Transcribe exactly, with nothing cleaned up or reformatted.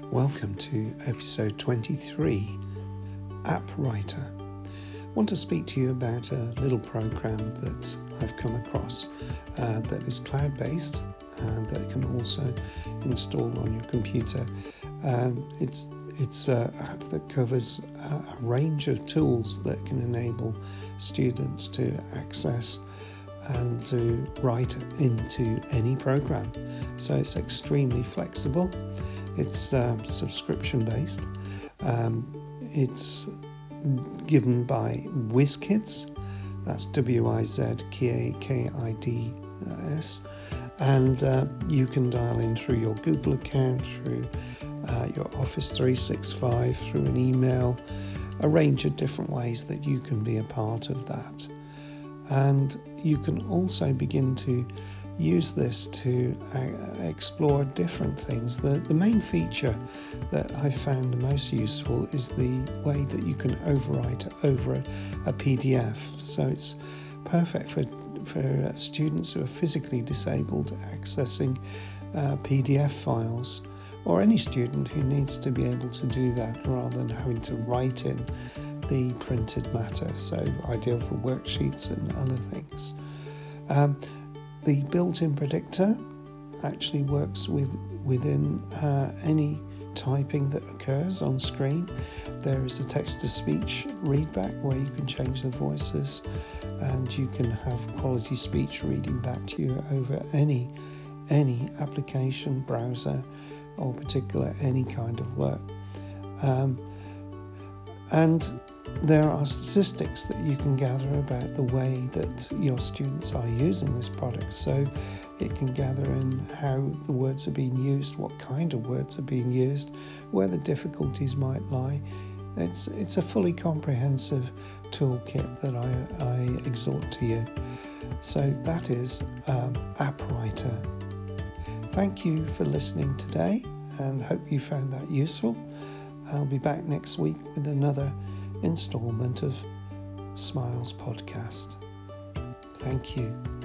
Welcome to episode twenty-three, App Writer. I want to speak to you about a little program that I've come across uh, that is cloud-based and that can also install on your computer. Um, it's it's an app that covers a range of tools that can enable students to access and to write into any program. So it's extremely flexible. It's uh, subscription based. Um, it's given by WizKids. That's W I Z K I D S. And uh, you can dial in through your Google account, through uh, your Office three sixty-five, through an email, a range of different ways that you can be a part of that. And you can also begin to use this to uh, explore different things. The, the main feature that I found the most useful is the way that you can overwrite over a, a P D F. So it's perfect for, for students who are physically disabled accessing uh, P D F files, or any student who needs to be able to do that rather than having to write in the printed matter. So ideal for worksheets and other things. Um, the built-in predictor actually works with within uh, any typing that occurs on screen. There is a text-to-speech readback where you can change the voices, and you can have quality speech reading back to you over any any application, browser, or particular any kind of work. Um, and there are statistics that you can gather about the way that your students are using this product. So it can gather in how the words are being used, what kind of words are being used, where the difficulties might lie. It's it's a fully comprehensive toolkit that I, I exhort to you. So that is um, App Writer. Thank you for listening today, and hope you found that useful. I'll be back next week with another installment of Smiles Podcast. Thank you.